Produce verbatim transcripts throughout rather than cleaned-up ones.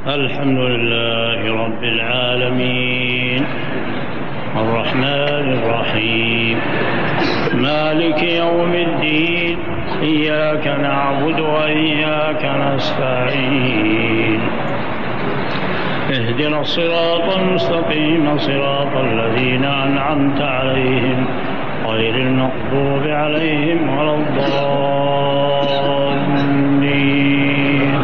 الحمد لله رب العالمين الرحمن الرحيم مالك يوم الدين إياك نعبد وإياك نستعين اهدنا الصراط المستقيم صراط الذين أنعمت عليهم غير المغضوب عليهم ولا الضالين.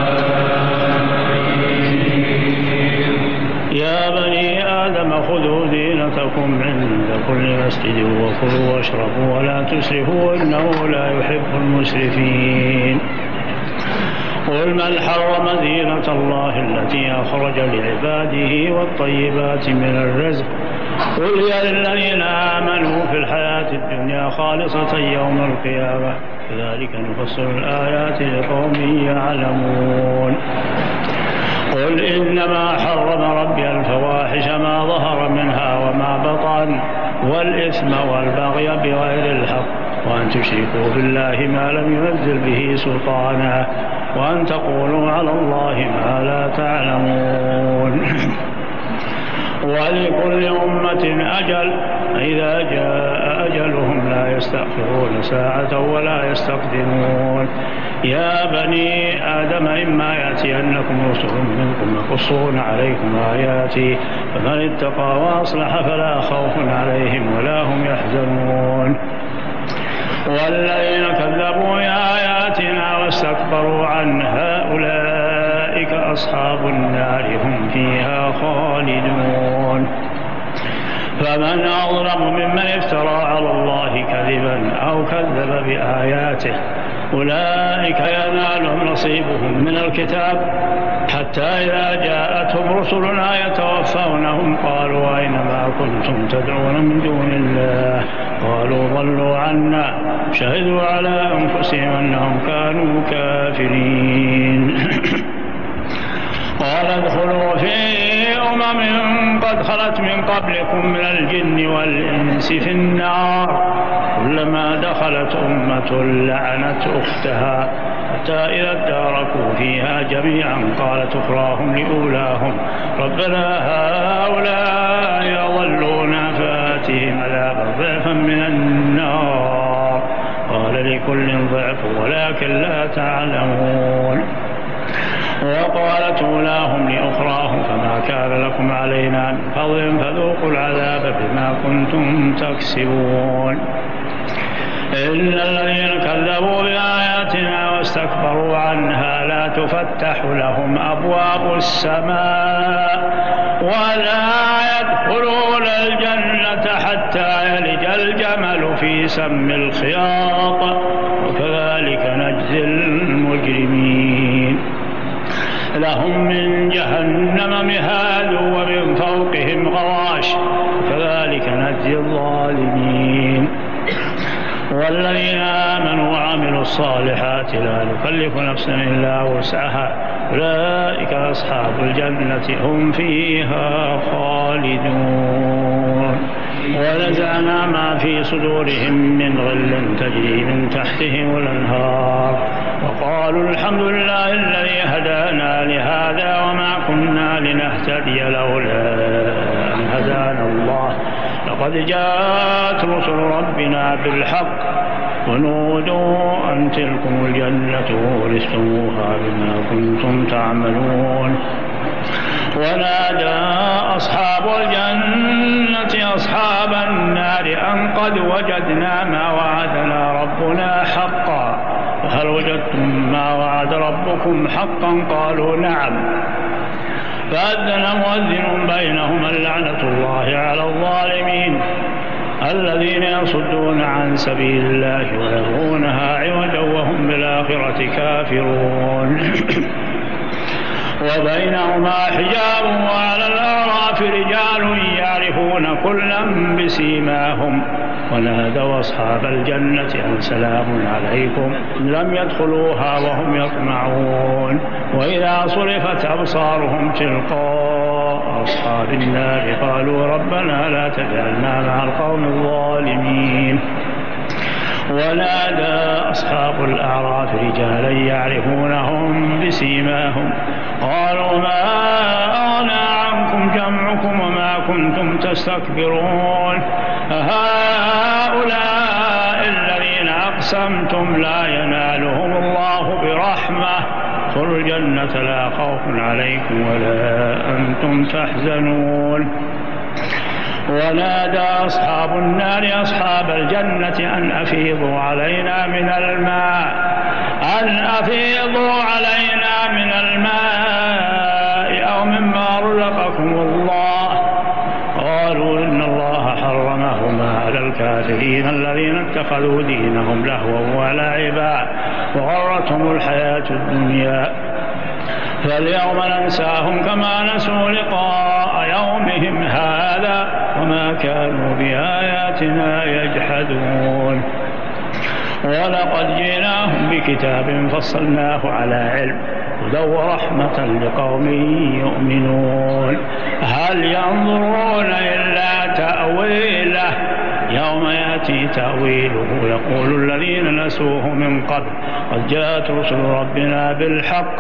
يا بني آدم خذوا زينتكم عند كل مسجد وكلوا واشربوا ولا تسرفوا إنه لا يحب المسرفين. قل من حرم زينة الله التي أخرج لعباده والطيبات من الرزق قل هي للذين آمنوا في الحياة الدنيا خالصة يوم القيامة كذلك نفصل الآيات لقوم يعلمون. قل إنما حرم ربي الفواحش ما ظهر منها وما بطن والإثم والبغي بغير الحق وأن تشركوا بالله ما لم ينزل به سلطانا وأن تقولوا على الله ما لا تعلمون. ولكل أمة أجل إذا جاء أجلهم لا يستأخرون ساعة ولا يستقدمون. يا بني آدم إما يأتينكم رسل منكم يقصون عليكم آياتي فمن اتقى وأصلح فلا خوف عليهم ولا هم يحزنون. والذين كذبوا بآياتنا واستكبروا عنها أولئك أصحاب النار هم فيها خالدون. فمن أظلم ممن افترى على الله كذبا أو كذب بآياته أولئك ينالهم نصيبهم من الكتاب حتى إذا جاءتهم رسلنا يتوفونهم قالوا أين ما كنتم تدعون من دون الله قالوا ضلوا عنا شهدوا على أنفسهم أنهم كانوا كافرين. قال ادخلوا في أمم قد خلت من قبلكم من الجن والإنس في النار كلما دخلت أمة لعنت أختها حتى إذا اداركوا فيها جميعا قالت أخراهم لأولاهم ربنا هؤلاء أضلونا فآتهم عذابا ضعفا من النار قال لكل ضعف ولكن لا تعلمون. وقالت أولاهم لأخراهم فما كان لكم علينا من فضل فذوقوا العذاب بما كنتم تكسبون. إن الذين كذبوا بآياتنا واستكبروا عنها لا تفتح لهم أبواب السماء ولا يدخلون الجنة حتى يلج الجمل في سم الخياط وكذلك نجزي المجرمين. لهم من جهنم مهاد ومن فوقهم غواش كذلك نجزي الظالمين. والذين آمنوا وعملوا الصالحات لا نكلف نفسا إلا وسعها أولئك أصحاب الجنة هم فيها خالدون. ونزعنا ما في صدورهم من غل تجري من تحتهم الأنهار وقالوا الحمد لله الذي هدانا لهذا وما كنا لنهتدي لولا أن هدانا الله لقد جاءت رسل ربنا بالحق ونودوا أن تلكم الجنة ورثتموها بما كنتم تعملون. ونادى أصحاب الجنة أصحاب النار أن قد وجدنا ما وعدنا ربنا حقا فهل وجدتم ما وعد ربكم حقا قالوا نعم. فأذن مؤذن بينهم اللعنة الله على الظالمين الذين يصدون عن سبيل الله ويبغونها عوجا وهم بالآخرة كافرون. وبينهما حجاب وعلى الأعراف رجال يعرفون كلا بسيماهم ونادوا أصحاب الجنة أن سلام عليكم لم يدخلوها وهم يطمعون. وإذا صرفت أبصارهم تلقاء أصحاب النار قالوا ربنا لا تجعلنا مع القوم الظالمين. ونادى أصحاب الأعراف رجالا يعرفونهم بسيماهم قالوا ما أغنى عنكم جمعكم وما كنتم تستكبرون هؤلاء الذين أقسمتم لا ينالهم الله برحمة ادخلوا الجنة لا خوف عليكم ولا أنتم تحزنون. ونادى أصحاب النار أصحاب الجنة أن أفيضوا علينا من الماء أن أفيضوا علينا من الماء أو مما رزقكم الله قالوا إن الله حرمهما على الكافرين الذين اتخذوا دينهم لهوا ولعبا وغرتهم الحياة الدنيا فاليوم ننساهم كما نسوا لقاء يومهم هذا وما كانوا بآياتنا يجحدون. ولقد جئناهم بكتاب فصلناه على علم هدى ورحمة لقوم يؤمنون هل ينظرون إلا تأويله يوم يأتي تأويله يقول الذين نسوه من قبل قد جاءت رسل ربنا بالحق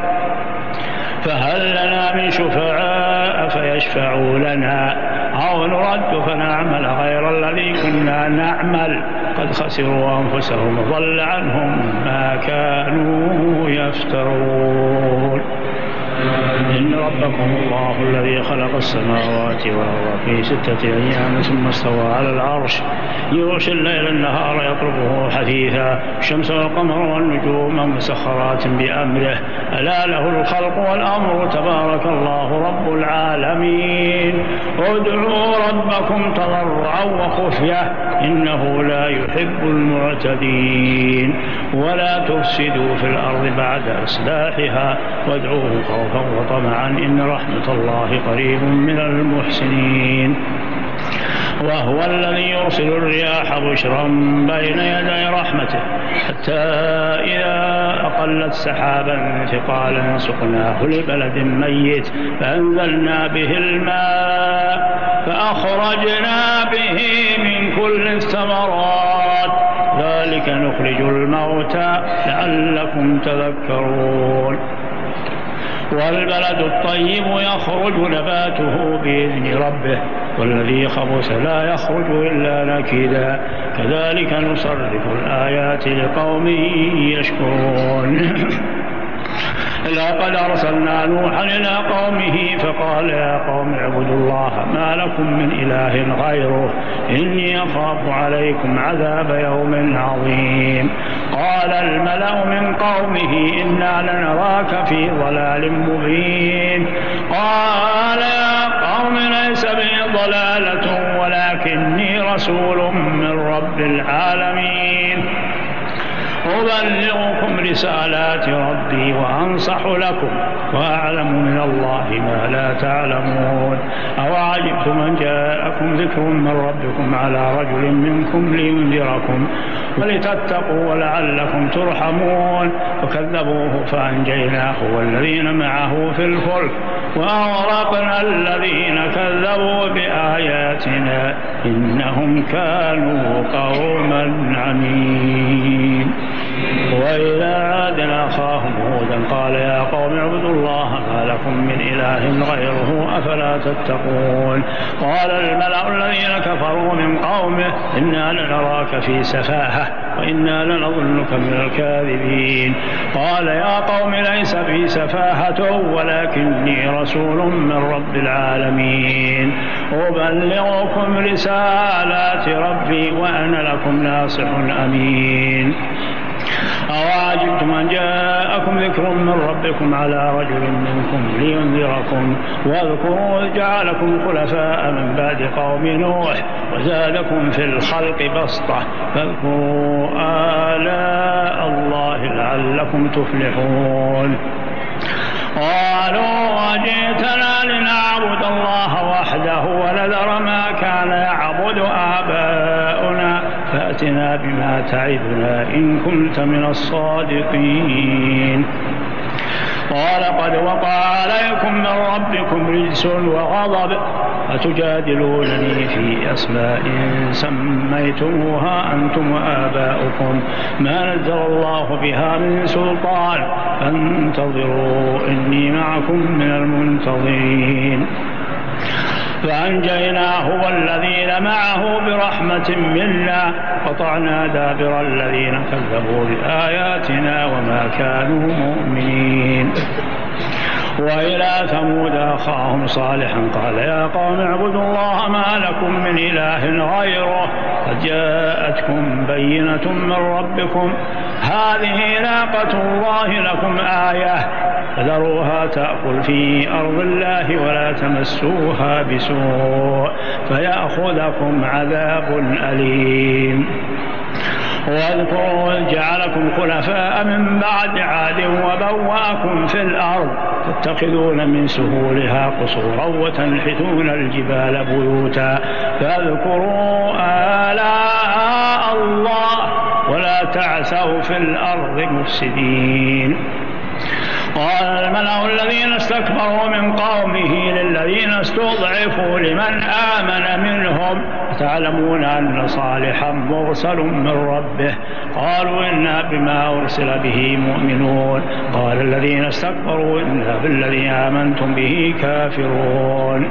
فهل لنا من شفعاء فيشفعوا لنا أو نرد فنعمل غير الذي كنا نعمل قد خسروا أنفسهم وضل عنهم ما كانوا يفترون. إن ربكم الله الذي خلق السماوات والأرض في ستة أيام ثم استوى على العرش يغشي الليل النهار يطلبه حثيثا الشمس والقمر والنجوم مسخرات بأمره ألا له الخلق والأمر تبارك الله رب العالمين. ادعوا ربكم تضرعا وخفية إنه لا يحب المعتدين ولا تفسدوا في الأرض بعد إصلاحها وادعوه خوفا وطمعا إن رحمة الله قريب من المحسنين. وهو الذي يرسل الرياح بشرا بين يدي رحمته حتى إذا أقلت سحابا ثقالا سقناه لبلد ميت فأنزلنا به الماء فأخرجنا به من كل الثمرات ذلك نخرج الموتى لعلكم تذكرون. والبلد الطيب يخرج نباته بإذن ربه والذي خبث لا يخرج إلا نكدا كذلك نصرف الآيات لقوم يشكرون. لقد أرسلنا نوحا إلى قومه فقال يا قوم اعبدوا الله ما لكم من إله غيره إني أخاف عليكم عذاب يوم عظيم. قال الملأ من قومه إنا لنراك في ضلال مبين. قال يا قوم ليس بي ضلالة ولكني رسول من رب العالمين أبلغكم رسالات ربي وأنصح لكم وأعلم من الله ما لا تعلمون. أوعجبتم أن جاءكم ذكر من ربكم على رجل منكم لينذركم ولتتقوا ولعلكم ترحمون فكذبوه فأنجيناه والذين معه في الفلك وأغرقنا الذين كذبوا بآياتنا إنهم كانوا قوما عمين. وإلى عاد أخاهم هودا قال يا قوم اعبدوا الله ما لكم من إله غيره أفلا تتقون. قال الملأ الذين كفروا من قومه إنا لنراك في سفاهة وإنا لنظنك من الكاذبين. قال يا قوم ليس بي سفاهة ولكني رسول من رب العالمين أبلغكم رسالات ربي وأنا لكم ناصح أمين. أوعجبتم أن جاءكم ذكر من ربكم على رجل منكم لينذركم واذكروا إذ جعلكم خلفاء من بعد قوم نوح وزادكم في الخلق بسطة فاذكروا آلاء الله لعلكم تفلحون. قالوا وجئتنا لنعبد الله وحده ونذر ما كان يعبد آباؤنا فأتنا بما تعدنا إن كنت من الصادقين. قال قد وقع عليكم من ربكم رجس وغضب أتجادلونني في أسماء سميتموها أنتم وآباؤكم ما نزل الله بها من سلطان فانتظروا إني معكم من المنتظرين. فأنجيناه والذين معه برحمة منا قطعنا دابر الذين كذبوا بآياتنا وما كانوا مؤمنين. وإلى ثمود أخاهم صالحا قال يا قوم اعبدوا الله ما لكم من إله غيره قد جاءتكم بينة من ربكم هذه ناقة الله لكم آية فذروها تأكل في أرض الله ولا تمسوها بسوء فيأخذكم عذاب أليم. واذكروا إذ جعلكم خلفاء من بعد عاد وبوأكم في الأرض تتخذون من سهولها قصورا وتنحتون الجبال بيوتا فاذكروا آلاء الله ولا تعثوا في الأرض مفسدين. قال الملأ الذين استكبروا من قومه للذين استضعفوا لمن آمن منهم تعلمون أن صالحا مرسل من ربه قالوا إنا بما أرسل به مؤمنون قال الذين استكبروا إنا بالذي آمنتم به كافرون.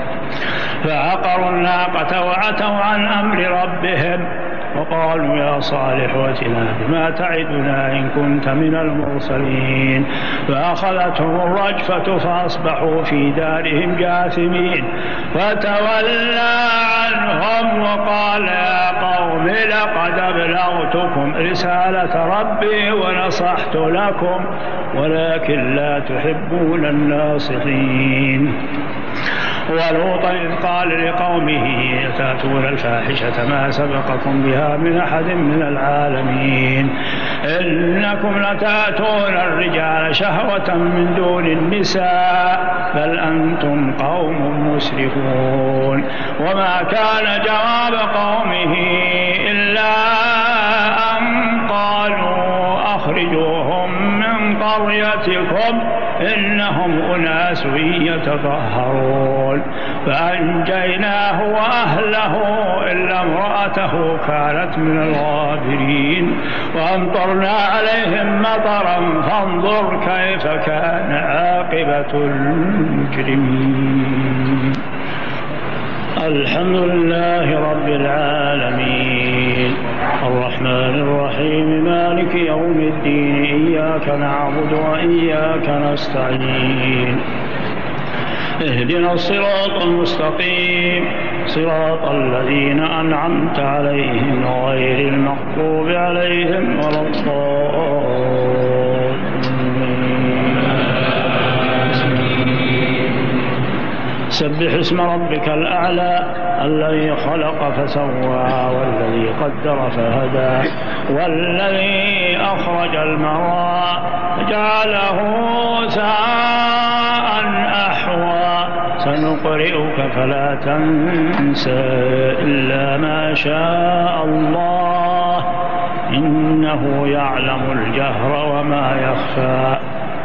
فعقروا الناقة وعتوا عن أمر ربهم وقالوا يا صالح ائتنا بما تعدنا إن كنت من المرسلين فأخذتهم الرجفة فأصبحوا في دارهم جاثمين فتولى عنهم وقال يا قوم لقد أبلغتكم رسالة ربي ونصحت لكم ولكن لا تحبون الناصحين. ولوطا إذ قال لقومه أتأتون الفاحشة ما سبقكم بها من أحد من العالمين إنكم لتأتون الرجال شهوة من دون النساء بل أنتم قوم مسرفون. وما كان جواب قومه إلا أن قالوا أخرجوهم من قريتكم إنهم أناس يتطهرون. فأنجيناه وأهله إلا امرأته كانت من الغابرين وأمطرنا عليهم مطرا فانظر كيف كان عاقبة المجرمين. الحمد لله رب العالمين الرحمن الرحيم مالك يوم الدين إياك نعبد وإياك نستعين اهدنا الصراط المستقيم صراط الذين أنعمت عليهم غير المغضوب عليهم ولا الضالين. سبح اسم ربك الأعلى الذي خلق فسوى والذي قدر فهدى والذي أخرج المرعى فجعله ساء أحوى سنقرئك فلا تنسى إلا ما شاء الله إنه يعلم الجهر وما يخفى.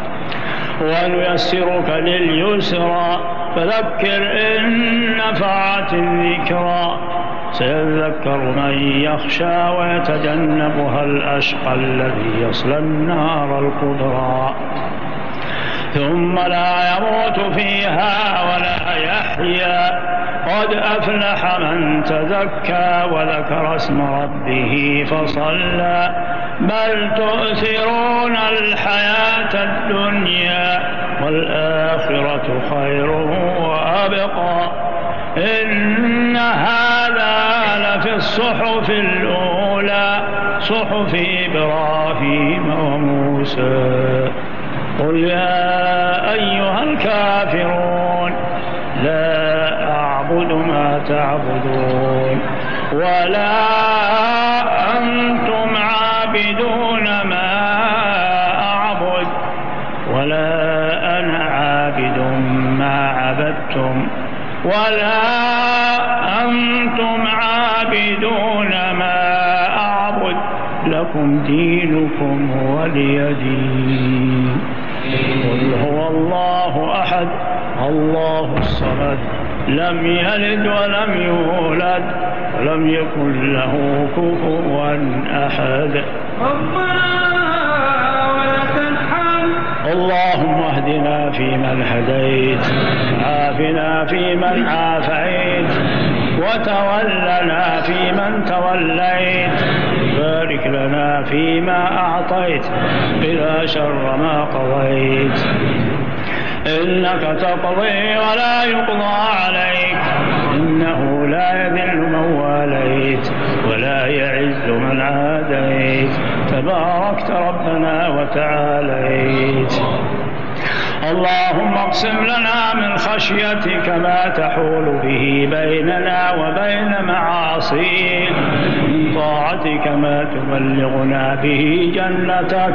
ونيسرك لليسرى فذكر إن نفعت الذكرى سيذكر من يخشى ويتجنبها الأشقى الذي يصلى النار الكبرى ثم لا يموت فيها ولا يحيا قد أفلح من تزكى وذكر اسم ربه فصلى بل تؤثرون الحياة الدنيا والآخرة خير وأبقى إن هذا لفي الصحف الأولى صحف إبراهيم وموسى. قل يا أيها الكافرون لا أعبد ما تعبدون ولا أنتم عابدون ما أعبد ولا أنا عابد ما عبدتم ولا أنتم عابدون ما أعبد لكم دينكم ولي دين. قل هو الله أحد الله الصمد لم يلد ولم يولد ولم يكن له كفوا أحد. اللهم اهدنا فيمن هديت وعافنا فيمن عافيت وتولنا فيمن توليت بارك لنا فيما أعطيت قنا شر ما قضيت إنك تقضي ولا يقضى عليك إنه لا يذل من واليت ولا يعز من عاديت تباركت ربنا وتعاليت. اللهم اقسم لنا من خشيتك ما تحول به بيننا وبين معاصيك من طاعتك ما تبلغنا به جنتك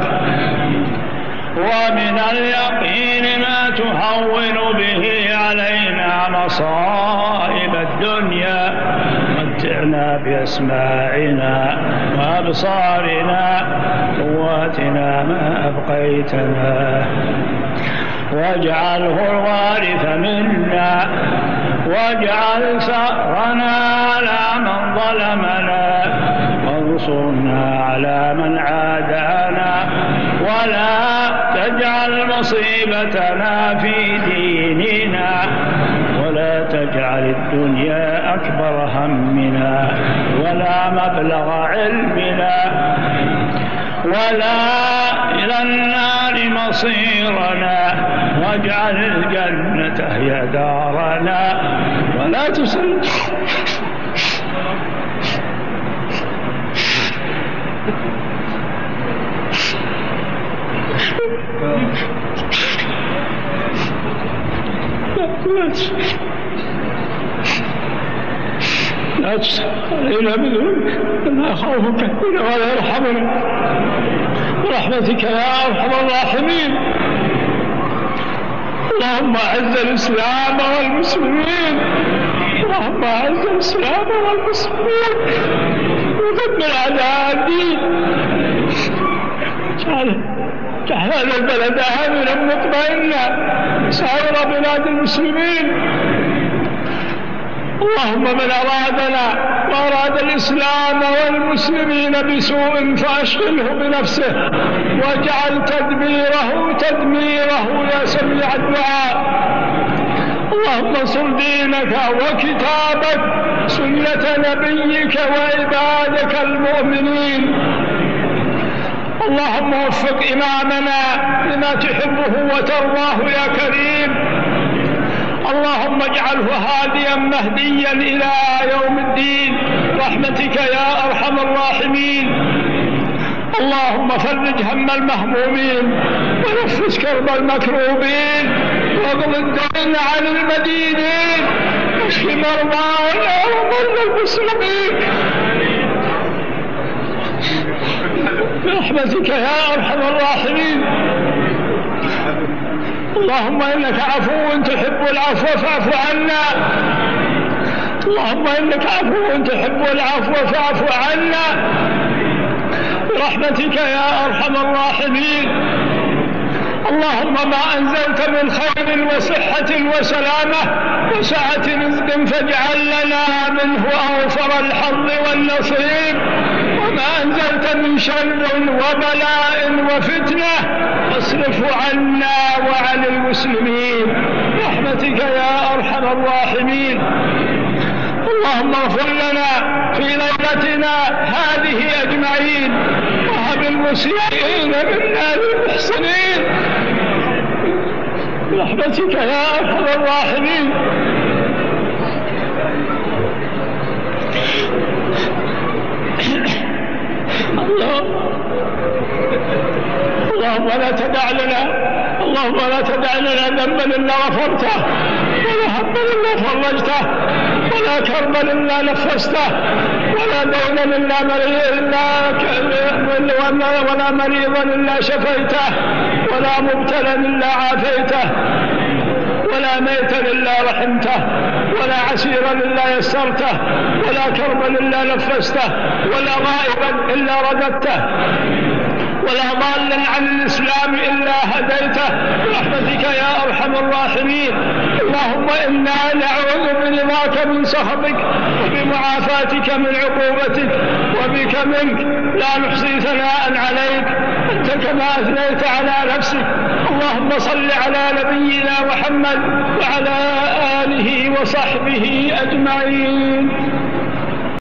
ومن اليقين ما تهون به علينا مصائب الدنيا متعنا بأسماعنا وأبصارنا قواتنا ما أبقيتنا واجعله الوارث منا واجعل ثأرنا على من ظلمنا وانصرنا على من عادانا ولا تجعل مصيبتنا في ديننا ولا تجعل الدنيا أكبر همنا ولا مبلغ علمنا ولا إلى النار مصيرنا واجعل الجنة هي دارنا ولا تسلط لا تسلط علينا بذنوبنا إنا خوفك فينا ولا يرحمنا برحمتك يا أرحم الراحمين. اللهم أعز الإسلام والمسلمين اللهم أعز الإسلام والمسلمين ودمر أعداء الدين اجعل هذا البلد آمنا مطمئنا سائر بلاد المسلمين. اللهم من أرادنا وأراد الإسلام والمسلمين بسوء فأشغله بنفسه واجعل تدبيره تدميره يا سميع الدعاء. اللهم انصر دينك وكتابك سنة نبيك وعبادك المؤمنين. اللهم وفق إمامنا لما تحبه وترضاه يا كريم. اللهم اجعله هاديا مهديا إلى يوم الدين برحمتك يا أرحم الراحمين. اللهم فرج هم المهمومين ونفس كرب المكروبين واقض الدين عن المدينين واشف مرضانا ومرضى المسلمين برحمتك يا أرحم الراحمين. اللهم إنك عفو تحب العفو فاعف عنا. اللهم إنك عفو تحب العفو فاعف عنا برحمتك يا أرحم الراحمين. اللهم ما أنزلت من خير وصحة وسلامة وسعة رزق فاجعل لنا منه أوفر الحظ والنصيب وما أنزلت من شر وبلاء وفتنة واصرف عنا وعن المسلمين برحمتك يا أرحم الراحمين. اللهم اغفر لنا في ليلتنا هذه أجمعين وهب المسيئين منا للمحسنين برحمتك يا أرحم الراحمين. اللهم لا تدع لنا اللهم لا تدع لنا ذنبا إلا غفرته ولا هما إلا فرجته ولا كربا إلا نفسته ولا دينا إلا إلا ولا مريضا إلا شفيته ولا مبتلا إلا عافيته ولا ميتا إلا رحمته ولا عسيرا إلا يسرته ولا كربا إلا نفسته ولا غائبا إلا رددته ولا ضالا عن الإسلام إلا هديته برحمتك يا أرحم الراحمين. اللهم إنا نعوذ برضاك من سخطك وبمعافاتك من عقوبتك وبك منك، لا نحصي ثناء عليك أنت كما أثنيت على نفسك. اللهم صل على نبينا محمد وعلى آله وصحبه أجمعين.